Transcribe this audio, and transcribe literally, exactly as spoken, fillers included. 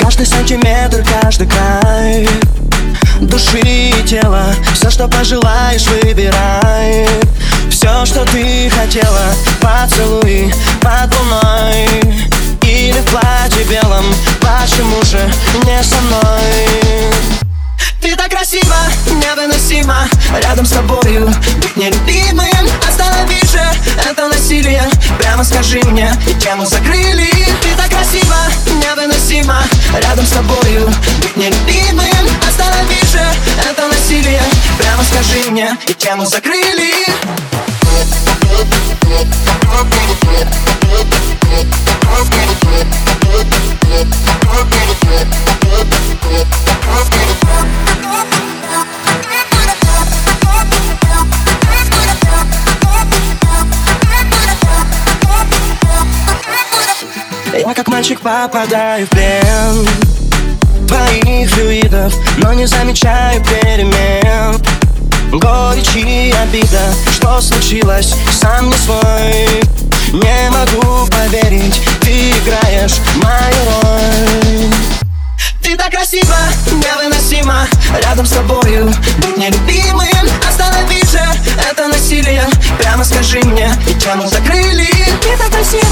Каждый сантиметр, каждый край души и тела, все, что пожелаешь, выбирай. Все, что ты хотела, поцелуй под луной или в платье белом, почему же не со мной? Ты так красива, невыносимо, рядом с тобою быть нелюбимым. Останови же это насилие, прямо скажи мне, и тему закрыли. Ты так красива, невыносимо, рядом с тобою быть нелюбимым. Останови же это насилие, прямо скажи мне, и тему закрыли. Я как мальчик попадаю в плен твоих флюидов, но не замечаю перемен. Горечь и обида, что случилось, сам не свой. Не могу поверить, ты играешь мою роль. Ты так красива, невыносимо, рядом с тобою быть нелюбимым. Останови же это насилие, прямо скажи мне, и тему закрыли. Ты так красива,